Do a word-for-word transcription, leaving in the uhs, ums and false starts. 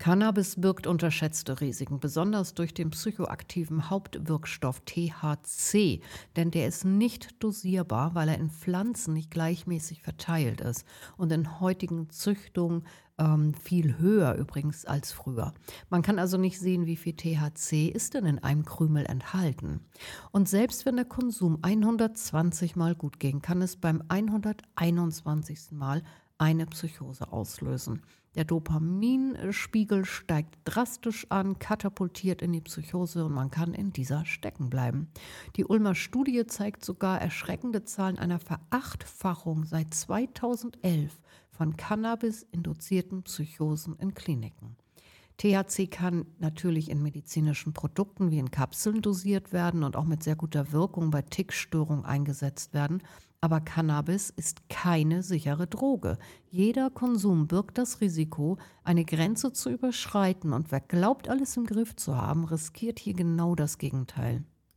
Cannabis birgt unterschätzte Risiken, besonders durch den psychoaktiven Hauptwirkstoff T H C, denn der ist nicht dosierbar, weil er in Pflanzen nicht gleichmäßig verteilt ist und in heutigen Züchtungen ähm, viel höher übrigens als früher. Man kann also nicht sehen, wie viel T H C ist denn in einem Krümel enthalten. Und selbst wenn der Konsum hundertzwanzig Mal gut ging, kann es beim hunderteinundzwanzigsten Mal eine Psychose auslösen. Der Dopaminspiegel steigt drastisch an, katapultiert in die Psychose und man kann in dieser stecken bleiben. Die Ulmer Studie zeigt sogar erschreckende Zahlen einer Verachtfachung seit zweitausendelf von Cannabis-induzierten Psychosen in Kliniken. T H C kann natürlich in medizinischen Produkten wie in Kapseln dosiert werden und auch mit sehr guter Wirkung bei Tickstörungen eingesetzt werden. Aber Cannabis ist keine sichere Droge. Jeder Konsum birgt das Risiko, eine Grenze zu überschreiten. Und wer glaubt, alles im Griff zu haben, riskiert hier genau das Gegenteil.